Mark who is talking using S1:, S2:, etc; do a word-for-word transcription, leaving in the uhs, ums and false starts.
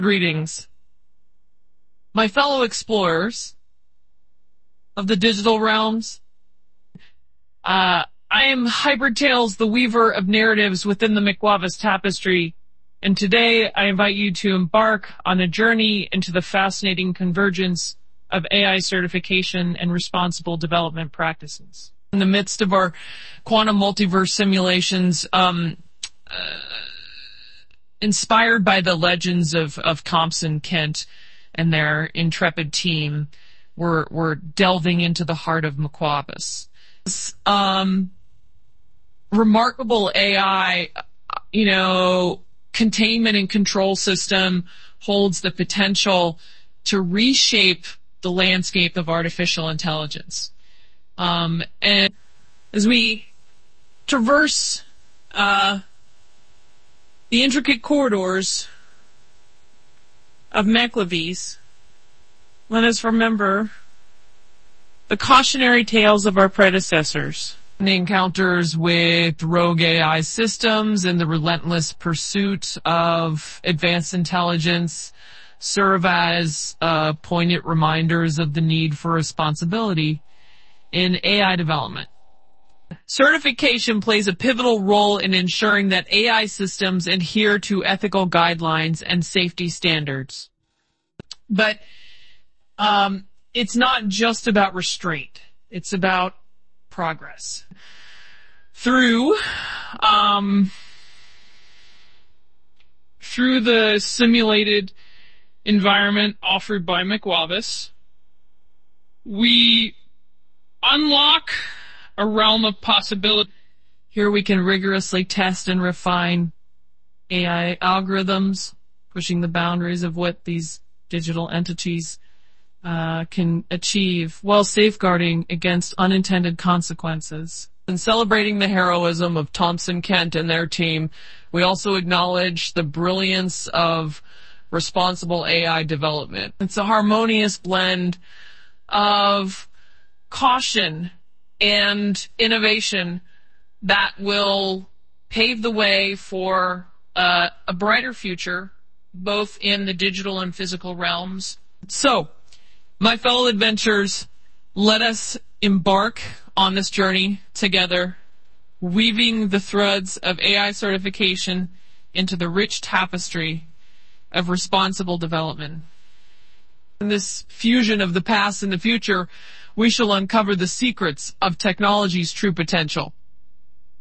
S1: Greetings, my fellow explorers of the digital realms. Uh, I am Hybrid Tales, the weaver of narratives within the McWavis tapestry, and today I invite you to embark on a journey into the fascinating convergence of A I certification and responsible development practices. In the midst of our quantum multiverse simulations, um, uh, inspired by the legends of, of Thompson-Kent and their intrepid team, we're, we're delving into the heart of McWavis. This, um, remarkable A I, you know, containment and control system holds the potential to reshape the landscape of artificial intelligence. Um, and as we traverse, uh, the intricate corridors of McWavis, let us remember the cautionary tales of our predecessors. The encounters with rogue A I systems and the relentless pursuit of advanced intelligence serve as uh, poignant reminders of the need for responsibility in A I development. Certification plays a pivotal role in ensuring that A I systems adhere to ethical guidelines and safety standards. But um, it's not just about restraint. It's about progress. Through um, through the simulated environment offered by McWavis, we unlock a realm of possibility. Here we can rigorously test and refine A I algorithms, pushing the boundaries of what these digital entities uh, can achieve, while safeguarding against unintended consequences. In celebrating the heroism of Thompson-Kent and their team, we also acknowledge the brilliance of responsible A I development. It's a harmonious blend of caution and innovation that will pave the way for uh, a brighter future, both in the digital and physical realms. So, my fellow adventurers, let us embark on this journey together, weaving the threads of A I certification into the rich tapestry of responsible development. In this fusion of the past and the future, we shall uncover the secrets of technology's true potential.